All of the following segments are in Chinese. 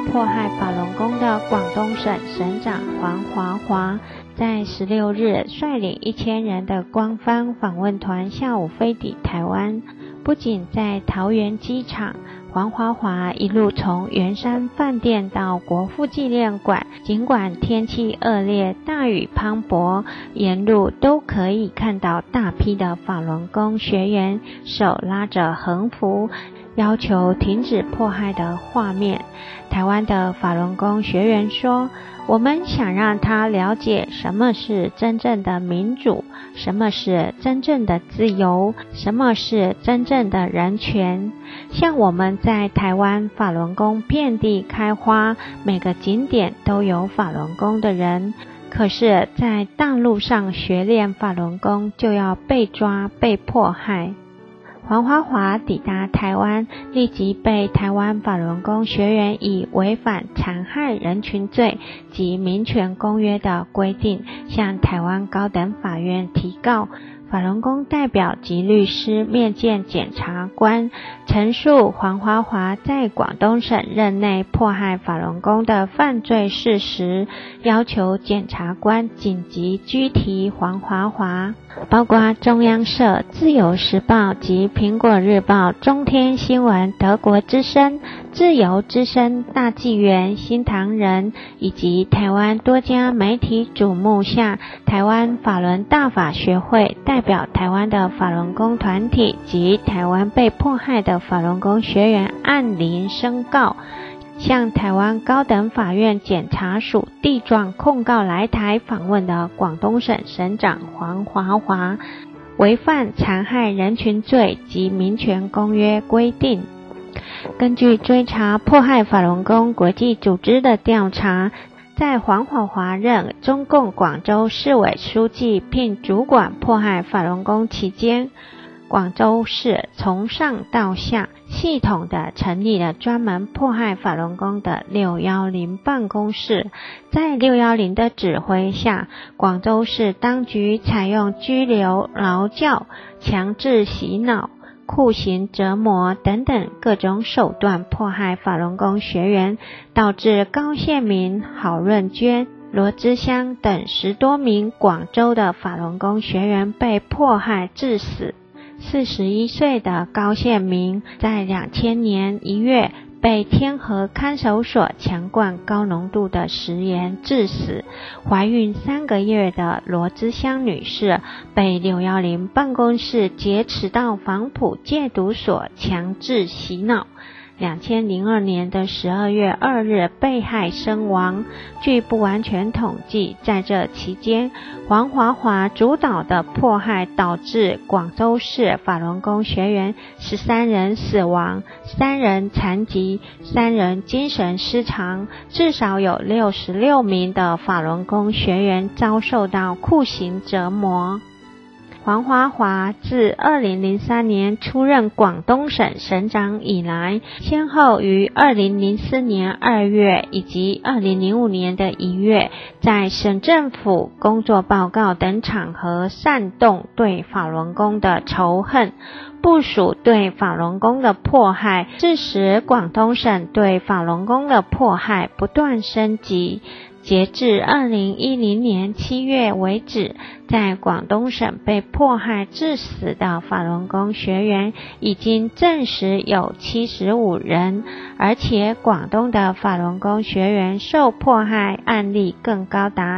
迫害法轮功的广东省省长黄华华，在16日率领1000人的官方访问团下午飞抵台湾。不仅在桃园机场，黄华华一路从圆山饭店到国父纪念馆，尽管天气恶劣，大雨磅礴，沿路都可以看到大批的法轮功学员手拉着横幅，要求停止迫害的画面。台湾的法轮功学员说，我们想让他了解什么是真正的民主，什么是真正的自由，什么是真正的人权。像我们在台湾法轮功遍地开花，每个景点都有法轮功的人，可是在大陆上学练法轮功就要被抓被迫害。黄华华抵达台湾，立即被台湾法轮功学员以违反残害人群罪及民权公约的规定，向台湾高等法院提告。法轮功代表及律师面见检察官，陈述黄华华在广东省任内迫害法轮功的犯罪事实，要求检察官紧急拘提黄华华。包括中央社、自由时报及苹果日报、中天新闻、德国之声、自由之声、大纪元、新唐人以及台湾多家媒体瞩目下，台湾法轮大法学会代表台湾的法轮功团体及台湾被迫害的法轮功学员按铃申告，向台湾高等法院检察署递状控告来台访问的广东省省长黄华华违反残害人群罪及民权公约规定。根据追查迫害法轮功国际组织的调查，在黄华华任中共广州市委书记并主管迫害法轮功期间，广州市从上到下系统地成立了专门迫害法轮功的610办公室。在610的指挥下，广州市当局采用拘留、劳教、强制洗脑、酷刑折磨等等各种手段迫害法轮功学员，导致高宪民、郝润娟、罗之香等10多名广州的法轮功学员被迫害致死。41岁的高宪民在2000年1月被天河看守所强灌高浓度的食盐致死。怀孕3个月的罗之香女士被610办公室劫持到黄埔戒毒所强制洗脑。2002年的12月2日被害身亡。据不完全统计，在这期间，黄华华主导的迫害导致广州市法轮功学员13人死亡，3人残疾，3人精神失常，至少有66名的法轮功学员遭受到酷刑折磨。黄华华自2003年出任广东省省长以来，先后于2004年2月以及2005年的1月，在省政府工作报告等场合煽动对法轮功的仇恨，部署对法轮功的迫害，致使广东省对法轮功的迫害不断升级。截至2010年7月为止，在广东省被迫害致死的法轮功学员已经证实有75人，而且广东的法轮功学员受迫害案例更高达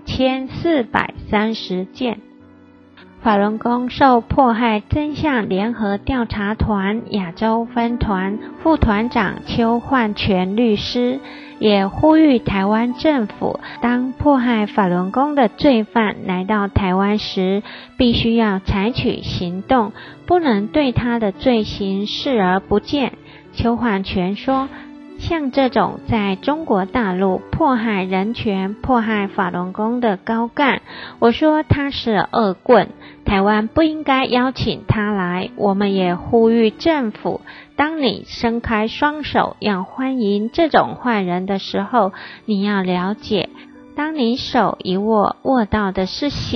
2430件。法轮功受迫害真相联合调查团亚洲分团副团长邱焕全律师也呼吁台湾政府，当迫害法轮功的罪犯来到台湾时，必须要采取行动，不能对他的罪行视而不见。邱焕全说，像这种在中国大陆迫害人权、迫害法轮功的高干，我说他是恶棍，台湾不应该邀请他来。我们也呼吁政府，当你伸开双手要欢迎这种坏人的时候，你要了解，当你手一握，握到的是血，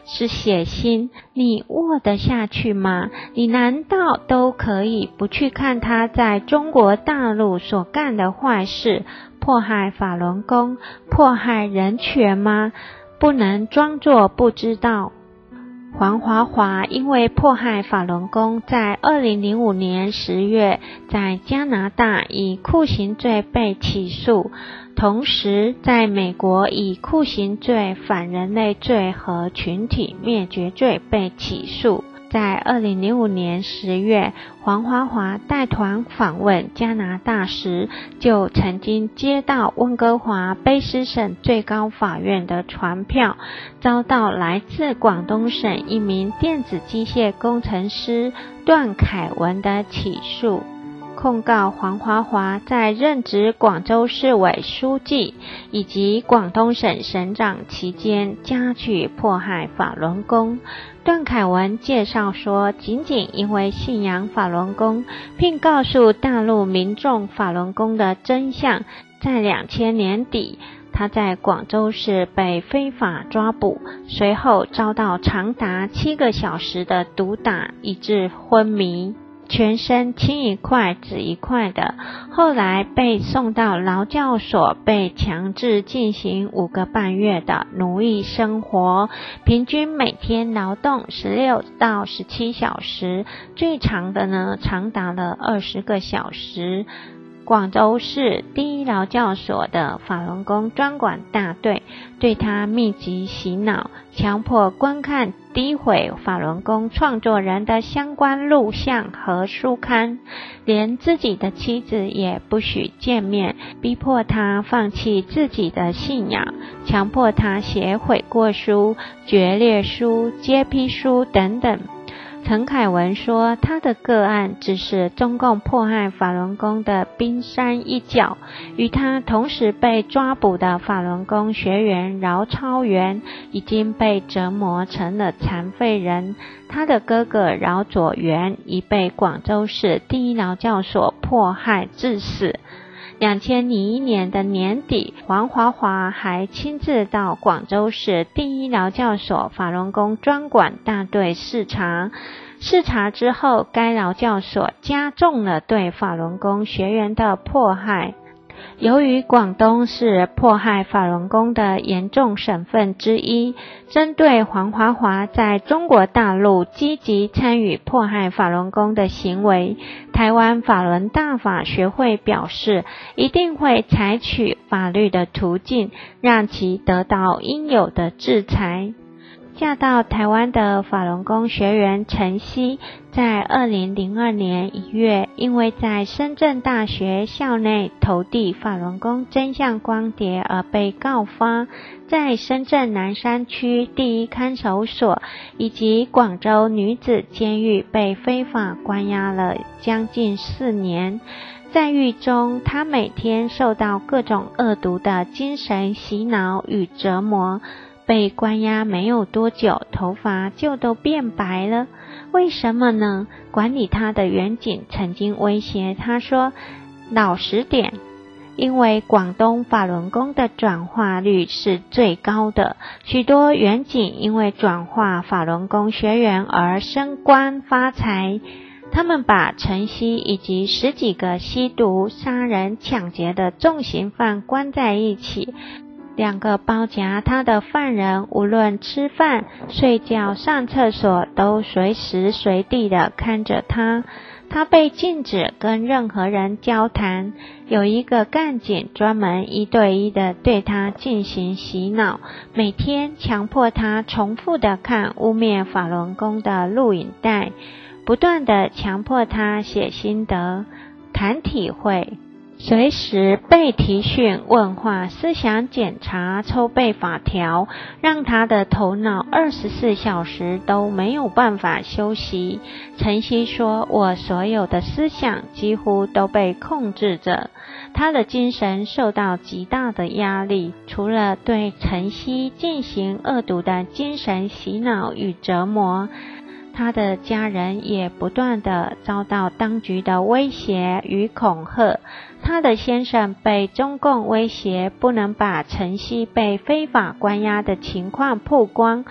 是血腥，你握得下去吗？你难道都可以不去看他在中国大陆所干的坏事，迫害法轮功，迫害人权吗？不能装作不知道。黄华华因为迫害法轮功，在2005年10月在加拿大以酷刑罪被起诉，同时在美国以酷刑罪、反人类罪和群体灭绝罪被起诉。在2005年10月，黄华华带团访问加拿大时，就曾经接到温哥华卑诗省最高法院的传票，遭到来自广东省一名电子机械工程师段凯文的起诉，控告黄华华在任职广州市委书记以及广东省省长期间加剧迫害法轮功。段凯文介绍说，仅仅因为信仰法轮功，并告诉大陆民众法轮功的真相，在2000年底，他在广州市被非法抓捕，随后遭到长达7个小时的毒打，以致昏迷，全身青一块紫一块的，后来被送到劳教所，被强制进行5个半月的奴役生活，平均每天劳动16到17小时，最长的呢长达了20个小时。广州市第一劳教所的法轮功专管大队对他密集洗脑，强迫观看诋毁法轮功创作人的相关录像和书刊，连自己的妻子也不许见面，逼迫他放弃自己的信仰，强迫他写悔过书、决裂书、揭批书等等。陈凯文说，他的个案只是中共迫害法轮功的冰山一角，与他同时被抓捕的法轮功学员饶超元已经被折磨成了残废人，他的哥哥饶佐元已被广州市第一劳教所迫害致死。2001年的年底，黄华华还亲自到广州市第一劳教所法轮功专管大队视察。视察之后，该劳教所加重了对法轮功学员的迫害。由于广东是迫害法轮功的严重省份之一，针对黄华华在中国大陆积极参与迫害法轮功的行为，台湾法轮大法学会表示，一定会采取法律的途径，让其得到应有的制裁。嫁到台湾的法轮功学员陈希，在2002年1月，因为在深圳大学校内投递法轮功真相光碟而被告发，在深圳南山区第一看守所以及广州女子监狱被非法关押了将近4年。在狱中，他每天受到各种恶毒的精神洗脑与折磨，被关押没有多久，头发就都变白了。为什么呢？管理他的员警曾经威胁他说，老实点，因为广东法轮功的转化率是最高的，许多员警因为转化法轮功学员而升官发财。他们把陈希以及10几个吸毒、杀人、抢劫的重刑犯关在一起，2个包夹他的犯人无论吃饭、睡觉、上厕所都随时随地的看着他。他被禁止跟任何人交谈，有一个干警专门1对1的对他进行洗脑，每天强迫他重复的看污蔑法轮功的录影带，不断的强迫他写心得、谈体会，随时被提讯问话、思想检查、抽背法条，让他的头脑24小时都没有办法休息。陈希说，我所有的思想几乎都被控制着，他的精神受到极大的压力，除了对陈希进行恶毒的精神洗脑与折磨，他的家人也不断地遭到当局的威胁与恐吓。他的先生被中共威胁不能把陈希被非法关押的情况曝光，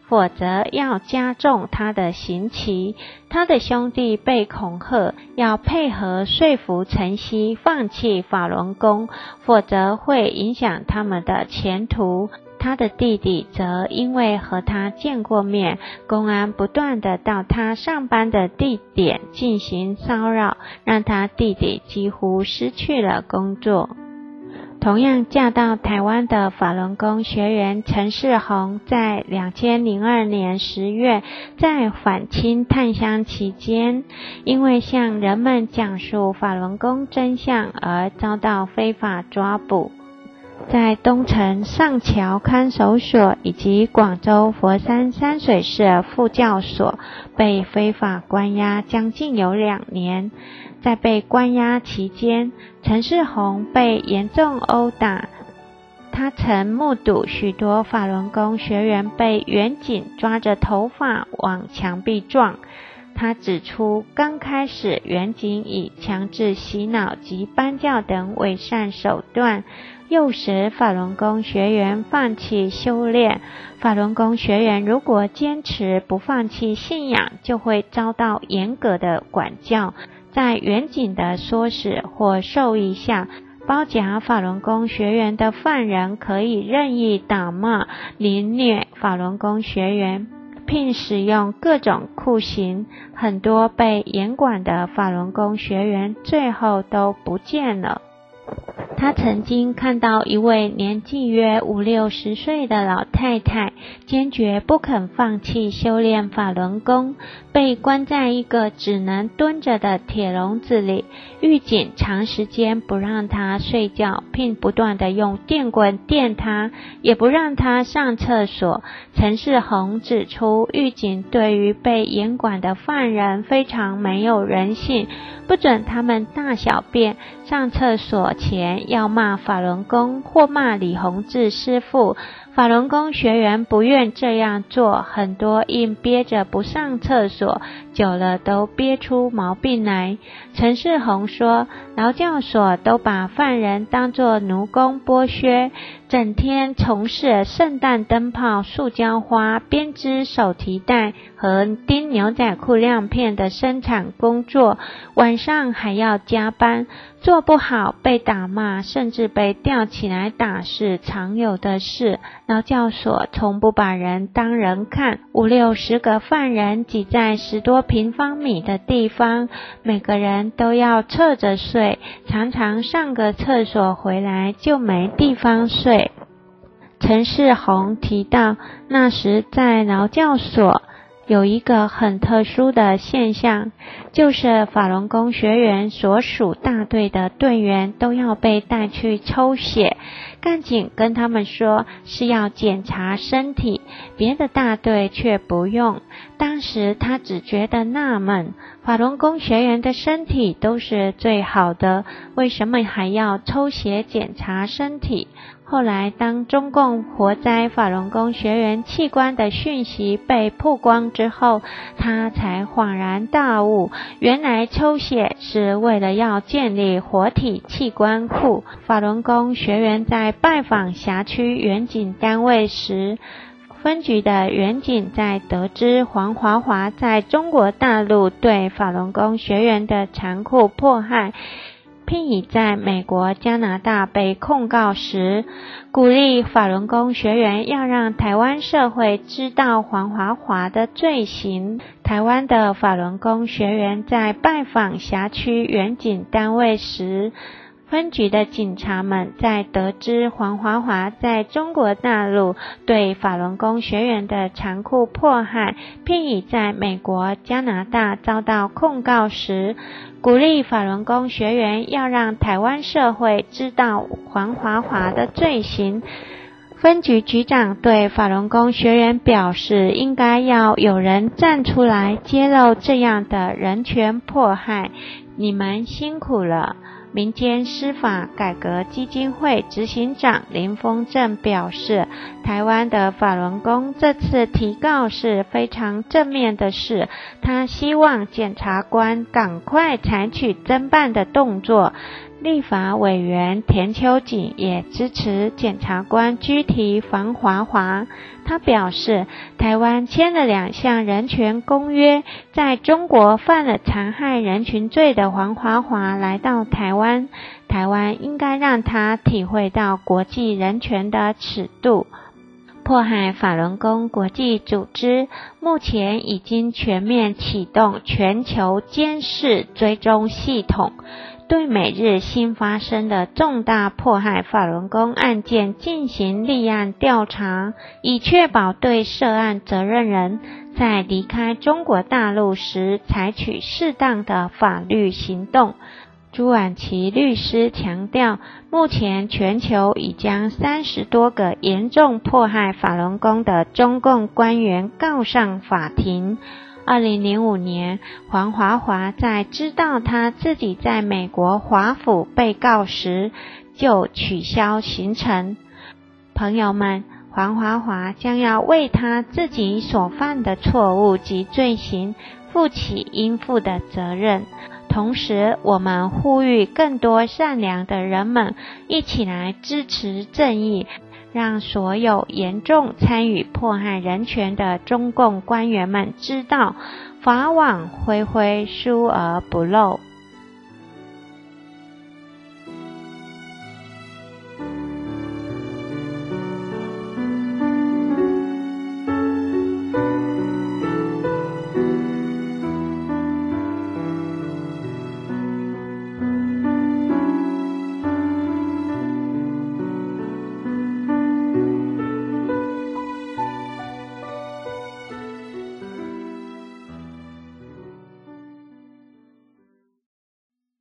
否则要加重他的刑期。他的兄弟被恐吓，要配合说服陈希放弃法轮功，否则会影响他们的前途。他的弟弟则因为和他见过面，公安不断地到他上班的地点进行骚扰，让他弟弟几乎失去了工作。同样嫁到台湾的法轮功学员陈世宏，在2002年10月，在返清探乡期间，因为向人们讲述法轮功真相而遭到非法抓捕。在东城上桥看守所以及广州佛山山水市副教所被非法关押将近有2年。在被关押期间，陈世宏被严重殴打。他曾目睹许多法轮功学员被员警抓着头发往墙壁撞。他指出，刚开始员警以强制洗脑及颁教等伪善手段，诱使法轮功学员放弃修炼。法轮功学员如果坚持不放弃信仰，就会遭到严格的管教。在员警的唆使或授意下，包夹法轮功学员的犯人可以任意打骂、凌虐法轮功学员，并使用各种酷刑。很多被严管的法轮功学员最后都不见了。他曾经看到一位年纪约50-60岁的老太太，坚决不肯放弃修炼法轮功，被关在一个只能蹲着的铁笼子里，狱警长时间不让她睡觉，并不断地用电棍电她，也不让她上厕所。陈世宏指出，狱警对于被严管的犯人非常没有人性，不准他们大小便，上厕所前要骂法轮功或骂李洪志师父。法轮功学员不愿这样做，很多硬憋着不上厕所，久了都憋出毛病来。陈世宏说，劳教所都把犯人当作奴工剥削，整天从事圣诞灯泡、塑胶花、编织手提袋和钉牛仔裤亮片的生产工作，晚上还要加班，做不好被打骂，甚至被吊起来打是常有的事。劳教所从不把人当人看，50-60个犯人挤在10多平方米的地方，每个人都要侧着睡，常常上个厕所回来就没地方睡。陈世宏提到，那时在劳教所有一个很特殊的现象，就是法轮功学员所属大队的队员都要被带去抽血，干警跟他们说是要检查身体，别的大队却不用。当时他只觉得纳闷，法轮功学员的身体都是最好的，为什么还要抽血检查身体？后来当中共活摘法轮功学员器官的讯息被曝光之后，他才恍然大悟，原来抽血是为了要建立活体器官库。法轮功学员在拜访辖区远警单位时，分局的远警在得知黄华华在中国大陆对法轮功学员的残酷迫害，并已在美国、加拿大被控告时，鼓励法轮功学员要让台湾社会知道黄华华的罪行。台湾的法轮功学员在拜访辖区远警单位时，分局的警察们在得知黄华华在中国大陆对法轮功学员的残酷迫害，并已在美国、加拿大遭到控告时，鼓励法轮功学员要让台湾社会知道黄华华的罪行。分局局长对法轮功学员表示，应该要有人站出来揭露这样的人权迫害，你们辛苦了。民间司法改革基金会执行长林峰正表示，台湾的法轮功这次提告是非常正面的事，他希望检察官赶快采取侦办的动作。 立法委员田秋瑾也支持检察官拘提黄华华。他表示，台湾签了2项人权公约，在中国犯了残害人群罪的黄华华来到台湾，台湾应该让他体会到国际人权的尺度。迫害法轮功国际组织目前已经全面启动全球监视追踪系统，对每日新发生的重大迫害法轮功案件进行立案调查，以确保对涉案责任人在离开中国大陆时采取适当的法律行动。朱婉琪律师强调，目前全球已将30多个严重迫害法轮功的中共官员告上法庭。2005年，黄华华在知道他自己在美国华府被告时，就取消行程。朋友们，黄华华将要为他自己所犯的错误及罪行负起应负的责任。同时，我们呼吁更多善良的人们一起来支持正义，让所有严重参与迫害人权的中共官员们知道，法网恢恢，疏而不漏。